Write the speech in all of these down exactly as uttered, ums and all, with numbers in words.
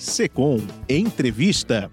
Secom Entrevista.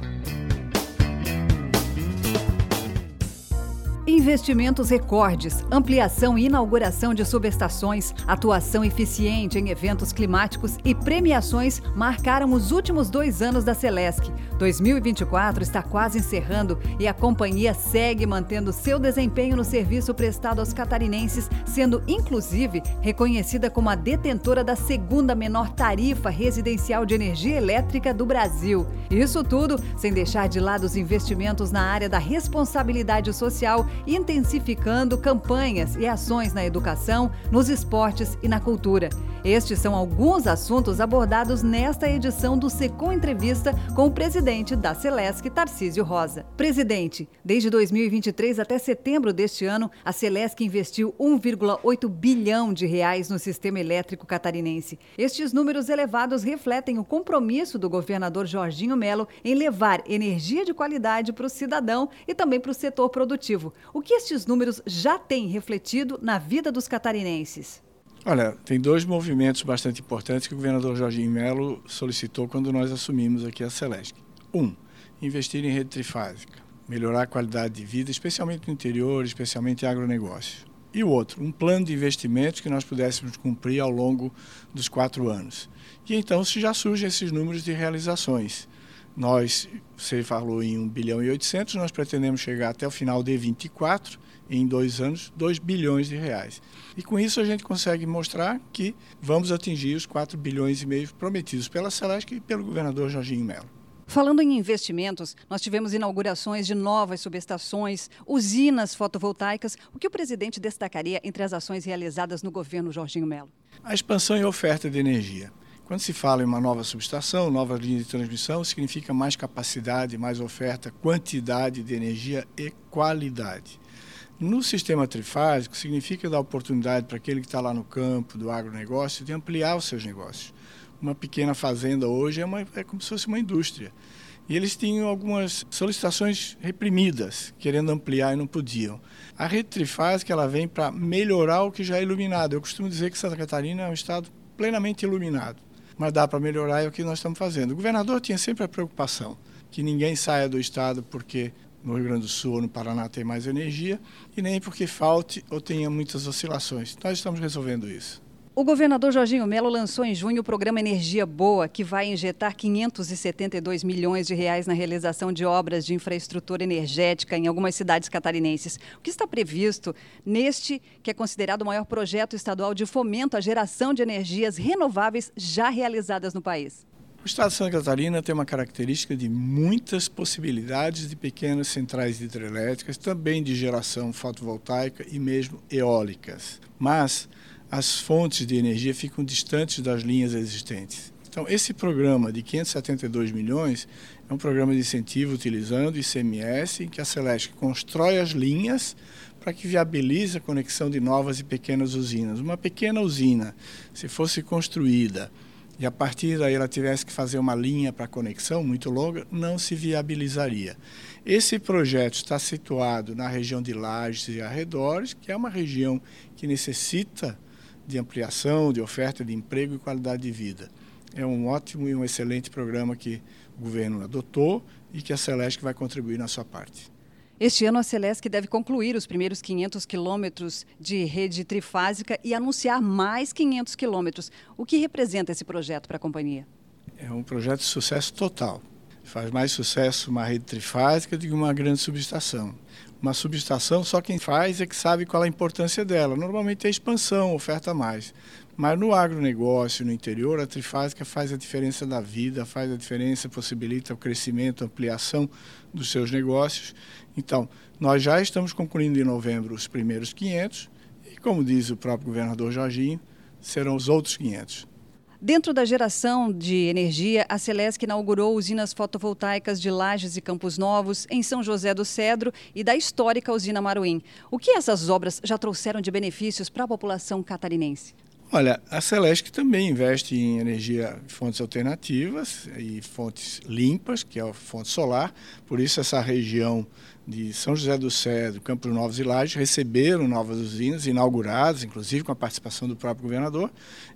Investimentos recordes, ampliação e inauguração de subestações, atuação eficiente em eventos climáticos e premiações marcaram os últimos dois anos da Celesc. dois mil e vinte e quatro está quase encerrando e a companhia segue mantendo seu desempenho no serviço prestado aos catarinenses, sendo inclusive reconhecida como a detentora da segunda menor tarifa residencial de energia elétrica do Brasil. Isso tudo sem deixar de lado os investimentos na área da responsabilidade social, intensificando campanhas e ações na educação, nos esportes e na cultura. Estes são alguns assuntos abordados nesta edição do Secom Entrevista com o presidente da Celesc, Tarcísio Rosa. Presidente, desde dois mil e vinte e três até setembro deste ano, a Celesc investiu um vírgula oito bilhão de reais no sistema elétrico catarinense. Estes números elevados refletem o compromisso do governador Jorginho Melo em levar energia de qualidade para o cidadão e também para o setor produtivo. O que estes números já têm refletido na vida dos catarinenses? Olha, tem dois movimentos bastante importantes que o governador Jorginho Melo solicitou quando nós assumimos aqui a Celesc. Um, investir em rede trifásica, melhorar a qualidade de vida, especialmente no interior, especialmente em agronegócio. E o outro, um plano de investimentos que nós pudéssemos cumprir ao longo dos quatro anos. E então já surgem esses números de realizações. Nós, você falou em um bilhão e oitocentos, nós pretendemos chegar até o final de vinte e quatro, em dois anos, dois bilhões de reais. E com isso a gente consegue mostrar que vamos atingir os quatro bilhões e meio prometidos pela Celesc e pelo governador Jorginho Melo. Falando em investimentos, nós tivemos inaugurações de novas subestações, usinas fotovoltaicas. O que o presidente destacaria entre as ações realizadas no governo Jorginho Melo? A expansão e oferta de energia. Quando se fala em uma nova subestação, nova linha de transmissão, significa mais capacidade, mais oferta, quantidade de energia e qualidade. No sistema trifásico, significa dar oportunidade para aquele que está lá no campo do agronegócio de ampliar os seus negócios. Uma pequena fazenda hoje é, uma, é como se fosse uma indústria. E eles tinham algumas solicitações reprimidas, querendo ampliar e não podiam. A rede trifásica ela vem para melhorar o que já é iluminado. Eu costumo dizer que Santa Catarina é um estado plenamente iluminado. Mas dá para melhorar e é o que nós estamos fazendo. O governador tinha sempre a preocupação que ninguém saia do estado porque no Rio Grande do Sul ou no Paraná tem mais energia e nem porque falte ou tenha muitas oscilações. Nós estamos resolvendo isso. O governador Jorginho Melo lançou em junho o programa Energia Boa, que vai injetar quinhentos e setenta e dois milhões de reais na realização de obras de infraestrutura energética em algumas cidades catarinenses. O que está previsto neste, que é considerado o maior projeto estadual de fomento à geração de energias renováveis já realizadas no país? O estado de Santa Catarina tem uma característica de muitas possibilidades de pequenas centrais hidrelétricas, também de geração fotovoltaica e mesmo eólicas. Mas as fontes de energia ficam distantes das linhas existentes. Então, esse programa de quinhentos e setenta e dois milhões é um programa de incentivo utilizando o I C M S, em que a Celesc constrói as linhas para que viabilize a conexão de novas e pequenas usinas. Uma pequena usina, se fosse construída e a partir daí ela tivesse que fazer uma linha para conexão muito longa, não se viabilizaria. Esse projeto está situado na região de Lages e arredores, que é uma região que necessita de ampliação, de oferta de emprego e qualidade de vida. É um ótimo e um excelente programa que o governo adotou e que a Celesc vai contribuir na sua parte. Este ano a Celesc deve concluir os primeiros quinhentos quilômetros de rede trifásica e anunciar mais quinhentos quilômetros. O que representa esse projeto para a companhia? É um projeto de sucesso total. Faz mais sucesso uma rede trifásica do que uma grande subestação. Uma subestação, só quem faz é que sabe qual é a importância dela. Normalmente é expansão, oferta mais. Mas no agronegócio, no interior, a trifásica faz a diferença da vida, faz a diferença, possibilita o crescimento, a ampliação dos seus negócios. Então, nós já estamos concluindo em novembro os primeiros quinhentos e, como diz o próprio governador Jorginho, serão os outros quinhentos. Dentro da geração de energia, a Celesc inaugurou usinas fotovoltaicas de Lages e Campos Novos, em São José do Cedro e da histórica usina Maruim. O que essas obras já trouxeram de benefícios para a população catarinense? Olha, a Celesc também investe em energia, fontes alternativas e fontes limpas, que é a fonte solar. Por isso essa região de São José do Cedro, Campos Novos e Lages receberam novas usinas inauguradas, inclusive com a participação do próprio governador.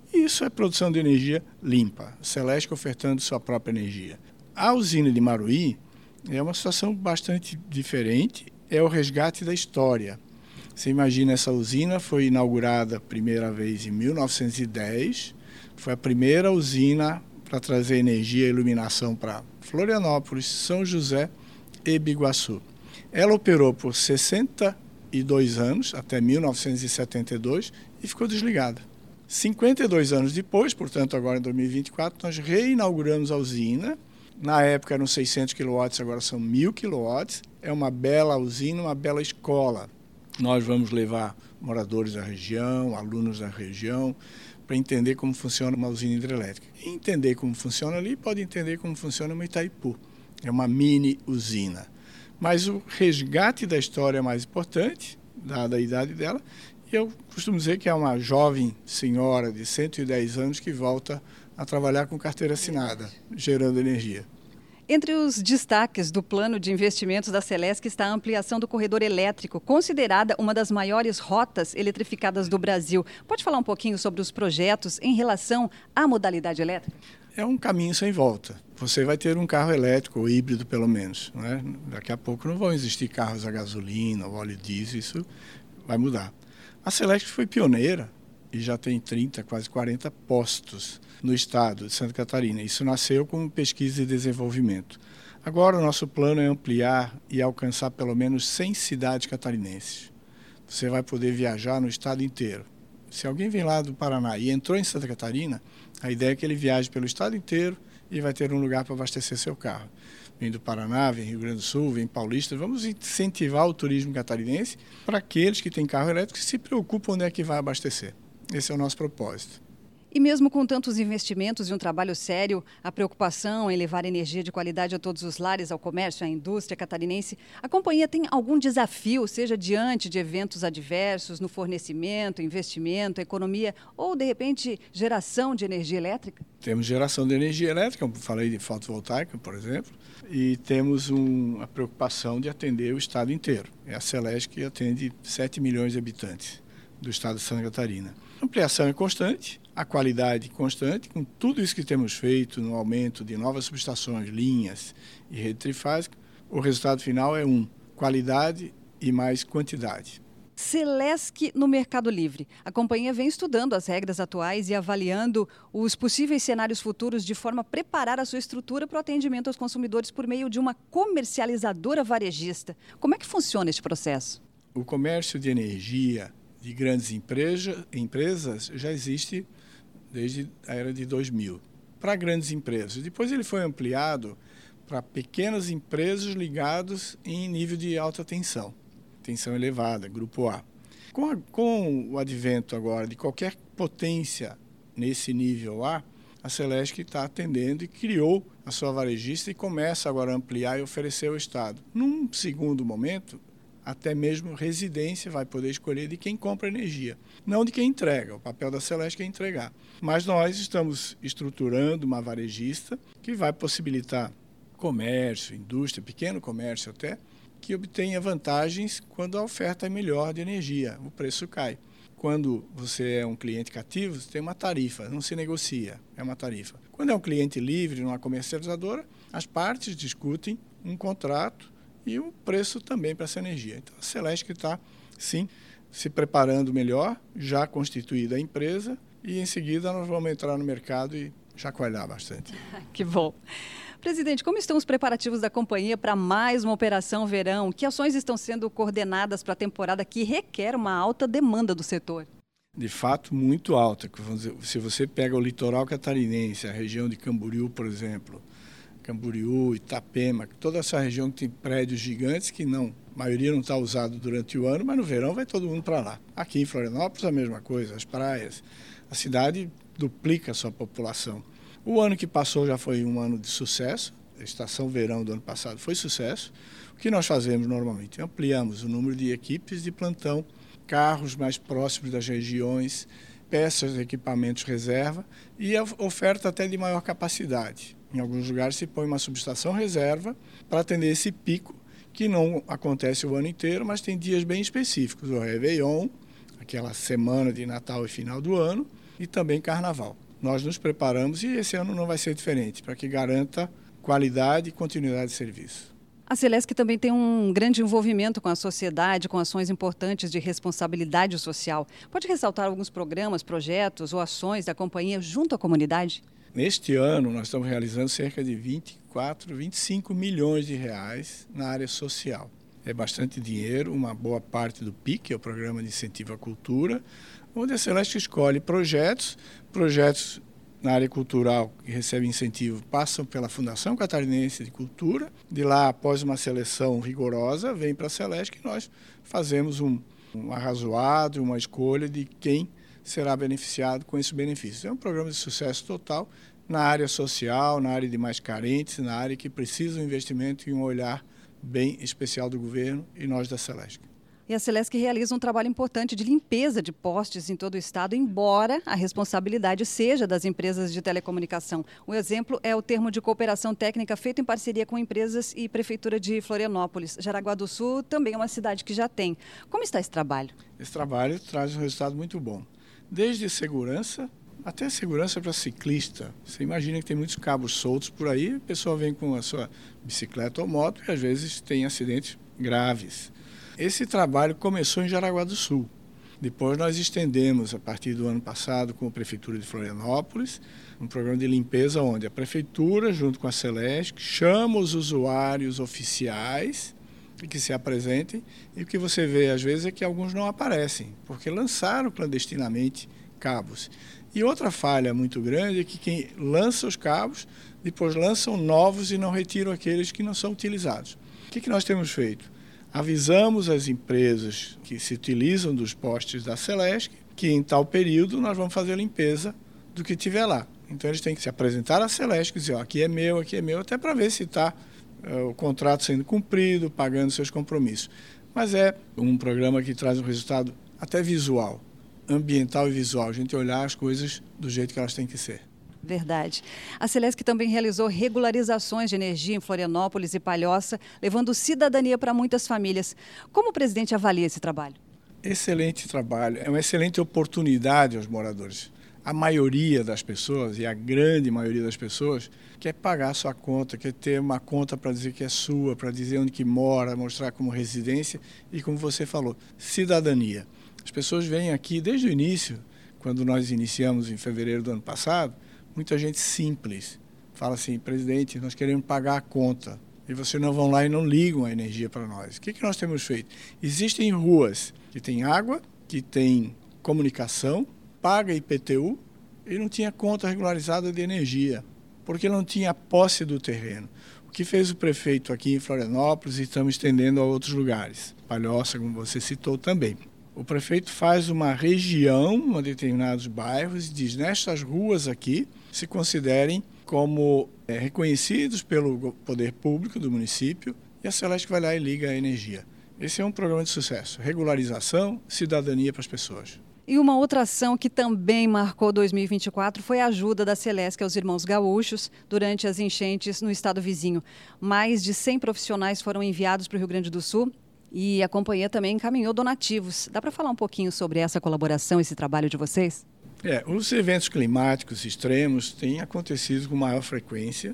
E isso é produção de energia limpa, a Celesc ofertando sua própria energia. A usina de Maruí é uma situação bastante diferente, é o resgate da história. Você imagina, essa usina foi inaugurada a primeira vez em mil novecentos e dez, foi a primeira usina para trazer energia e iluminação para Florianópolis, São José e Biguaçu. Ela operou por sessenta e dois anos, até mil novecentos e setenta e dois, e ficou desligada. cinquenta e dois anos depois, portanto agora em dois mil e vinte e quatro, nós reinauguramos a usina. Na época eram seiscentos quilowatts, agora são mil quilowatts. É uma bela usina, uma bela escola. Nós vamos levar moradores da região, alunos da região, para entender como funciona uma usina hidrelétrica. E entender como funciona ali, pode entender como funciona uma Itaipu. É uma mini usina. Mas o resgate da história é mais importante, dada a idade dela. E eu costumo dizer que é uma jovem senhora de cento e dez anos que volta a trabalhar com carteira assinada, gerando energia. Entre os destaques do plano de investimentos da Celesc está a ampliação do corredor elétrico, considerada uma das maiores rotas eletrificadas do Brasil. Pode falar um pouquinho sobre os projetos em relação à modalidade elétrica? É um caminho sem volta. Você vai ter um carro elétrico, ou híbrido pelo menos, né? Daqui a pouco não vão existir carros a gasolina, ou óleo diesel, isso vai mudar. A Celesc foi pioneira e já tem trinta, quase quarenta postos no estado de Santa Catarina. Isso nasceu como pesquisa e desenvolvimento. Agora o nosso plano é ampliar e alcançar pelo menos cem cidades catarinenses. Você vai poder viajar no estado inteiro. Se alguém vem lá do Paraná e entrou em Santa Catarina, a ideia é que ele viaje pelo estado inteiro e vai ter um lugar para abastecer seu carro. Vem do Paraná, vem Rio Grande do Sul, vem Paulista. Vamos incentivar o turismo catarinense para aqueles que têm carro elétrico e se preocupam onde é que vai abastecer. Esse é o nosso propósito. E mesmo com tantos investimentos e um trabalho sério, a preocupação em levar energia de qualidade a todos os lares, ao comércio, à indústria catarinense, a companhia tem algum desafio, seja diante de eventos adversos, no fornecimento, investimento, economia ou, de repente, geração de energia elétrica? Temos geração de energia elétrica, como falei de fotovoltaica, por exemplo, e temos um, a preocupação de atender o estado inteiro. É a Celesc que atende sete milhões de habitantes do estado de Santa Catarina. A ampliação é constante, a qualidade constante, com tudo isso que temos feito no aumento de novas subestações, linhas e rede trifásica, o resultado final é um, qualidade e mais quantidade. Celesc no Mercado Livre. A companhia vem estudando as regras atuais e avaliando os possíveis cenários futuros de forma a preparar a sua estrutura para o atendimento aos consumidores por meio de uma comercializadora varejista. Como é que funciona esse processo? O comércio de energia de grandes empresa, empresas já existe desde a era de dois mil, para grandes empresas. Depois ele foi ampliado para pequenas empresas ligadas em nível de alta tensão, tensão elevada, grupo A. Com, a, com o advento agora de qualquer potência nesse nível A, a Celesc está atendendo e criou a sua varejista e começa agora a ampliar e oferecer ao Estado. Num segundo momento, até mesmo residência vai poder escolher de quem compra energia, não de quem entrega. O papel da Celesc é entregar. Mas nós estamos estruturando uma varejista que vai possibilitar comércio, indústria, pequeno comércio até, que obtenha vantagens quando a oferta é melhor de energia, o preço cai. Quando você é um cliente cativo, você tem uma tarifa, não se negocia, é uma tarifa. Quando é um cliente livre, numa comercializadora, as partes discutem um contrato e o preço também para essa energia. Então, a Celesc está, sim, se preparando melhor, já constituída a empresa, e em seguida nós vamos entrar no mercado e chacoalhar bastante. Que bom. Presidente, como estão os preparativos da companhia para mais uma operação verão? Que ações estão sendo coordenadas para a temporada que requer uma alta demanda do setor? De fato, muito alta. Se você pega o litoral catarinense, a região de Camboriú, por exemplo, Camboriú, Itapema, toda essa região que tem prédios gigantes que não, a maioria não está usado durante o ano, mas no verão vai todo mundo para lá. Aqui em Florianópolis a mesma coisa, as praias. A cidade duplica a sua população. O ano que passou já foi um ano de sucesso, a estação verão do ano passado foi sucesso. O que nós fazemos normalmente? Ampliamos o número de equipes de plantão, carros mais próximos das regiões, peças de equipamentos reserva e a oferta até de maior capacidade. Em alguns lugares se põe uma subestação reserva para atender esse pico, que não acontece o ano inteiro, mas tem dias bem específicos. O Réveillon, aquela semana de Natal e final do ano, e também carnaval. Nós nos preparamos e esse ano não vai ser diferente, para que garanta qualidade e continuidade de serviço. A Celesc também tem um grande envolvimento com a sociedade, com ações importantes de responsabilidade social. Pode ressaltar alguns programas, projetos ou ações da companhia junto à comunidade? Neste ano, nós estamos realizando cerca de vinte e quatro, vinte e cinco milhões de reais na área social. É bastante dinheiro, uma boa parte do P I C, que é o Programa de Incentivo à Cultura, onde a Celesc escolhe projetos, projetos na área cultural que recebem incentivo passam pela Fundação Catarinense de Cultura. De lá, após uma seleção rigorosa, vem para a Celesc e nós fazemos um, um arrazoado, uma escolha de quem será beneficiado com esses benefícios. É um programa de sucesso total na área social, na área de mais carentes, na área que precisa de um investimento e um olhar bem especial do governo e nós da Celesc. E a Celesc realiza um trabalho importante de limpeza de postes em todo o estado, embora a responsabilidade seja das empresas de telecomunicação. Um exemplo é o termo de cooperação técnica feito em parceria com empresas e Prefeitura de Florianópolis. Jaraguá do Sul também é uma cidade que já tem. Como está esse trabalho? Esse trabalho traz um resultado muito bom. Desde segurança até segurança para ciclista. Você imagina que tem muitos cabos soltos por aí, a pessoa vem com a sua bicicleta ou moto e às vezes tem acidentes graves. Esse trabalho começou em Jaraguá do Sul. Depois nós estendemos, a partir do ano passado, com a Prefeitura de Florianópolis, um programa de limpeza onde a Prefeitura, junto com a Celesc, chama os usuários oficiais que se apresentem, e o que você vê às vezes é que alguns não aparecem, porque lançaram clandestinamente cabos. E outra falha muito grande é que quem lança os cabos, depois lançam novos e não retiram aqueles que não são utilizados. O que, que nós temos feito? Avisamos as empresas que se utilizam dos postes da Celesc que em tal período nós vamos fazer a limpeza do que tiver lá. Então eles têm que se apresentar à Celesc e dizer, ó, aqui é meu, aqui é meu, até para ver se está uh, o contrato sendo cumprido, pagando seus compromissos. Mas é um programa que traz um resultado até visual, ambiental e visual, a gente olhar as coisas do jeito que elas têm que ser. Verdade. A Celesc também realizou regularizações de energia em Florianópolis e Palhoça, levando cidadania para muitas famílias. Como o presidente avalia esse trabalho? Excelente trabalho. É uma excelente oportunidade aos moradores. A maioria das pessoas, e a grande maioria das pessoas, quer pagar a sua conta, quer ter uma conta para dizer que é sua, para dizer onde que mora, mostrar como residência e, como você falou, cidadania. As pessoas vêm aqui desde o início, quando nós iniciamos em fevereiro do ano passado, muita gente simples fala assim, presidente, nós queremos pagar a conta e vocês não vão lá e não ligam a energia para nós. O que, que nós temos feito? Existem ruas que têm água, que têm comunicação, paga I P T U e não tinha conta regularizada de energia, porque não tinha posse do terreno. O que fez o prefeito aqui em Florianópolis e estamos estendendo a outros lugares, Palhoça, como você citou também. O prefeito faz uma região, em determinados bairros, e diz, nestas ruas aqui, se considerem como é, reconhecidos pelo poder público do município, e a Celesc vai lá e liga a energia. Esse é um programa de sucesso, regularização, cidadania para as pessoas. E uma outra ação que também marcou dois mil e vinte e quatro foi a ajuda da Celesc aos irmãos gaúchos durante as enchentes no estado vizinho. Mais de cem profissionais foram enviados para o Rio Grande do Sul, e a companhia também encaminhou donativos. Dá para falar um pouquinho sobre essa colaboração, esse trabalho de vocês? É, os eventos climáticos extremos têm acontecido com maior frequência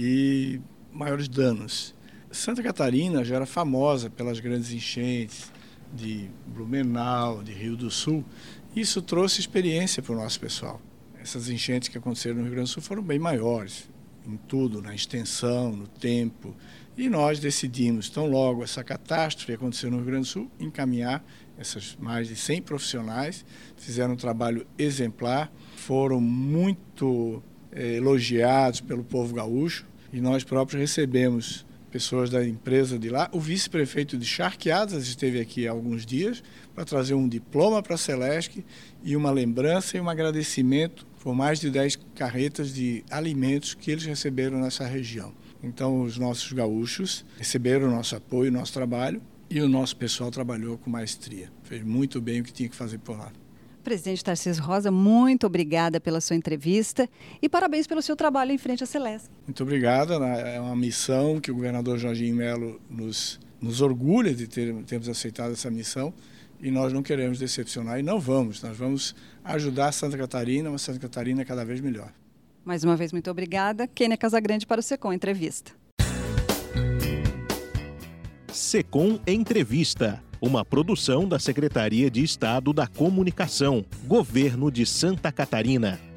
e maiores danos. Santa Catarina já era famosa pelas grandes enchentes de Blumenau, de Rio do Sul. Isso trouxe experiência para o nosso pessoal. Essas enchentes que aconteceram no Rio Grande do Sul foram bem maiores, em tudo, na extensão, no tempo. E nós decidimos, tão logo essa catástrofe aconteceu no Rio Grande do Sul, encaminhar essas mais de cem profissionais, fizeram um trabalho exemplar, foram muito eh, elogiados pelo povo gaúcho e nós próprios recebemos pessoas da empresa de lá. O vice-prefeito de Charqueadas esteve aqui há alguns dias para trazer um diploma para a Celesc e uma lembrança e um agradecimento por mais de dez carretas de alimentos que eles receberam nessa região. Então, os nossos gaúchos receberam o nosso apoio, o nosso trabalho, e o nosso pessoal trabalhou com maestria. Fez muito bem o que tinha que fazer por lá. Presidente Tarcísio Rosa, muito obrigada pela sua entrevista e parabéns pelo seu trabalho em frente à Celesc. Muito obrigada. É uma missão que o governador Jorginho Melo nos, nos orgulha de ter, termos aceitado essa missão e nós não queremos decepcionar e não vamos. Nós vamos ajudar Santa Catarina, uma Santa Catarina cada vez melhor. Mais uma vez, muito obrigada. Kênia Casagrande para o Secom Entrevista. Secom Entrevista, uma produção da Secretaria de Estado da Comunicação, Governo de Santa Catarina.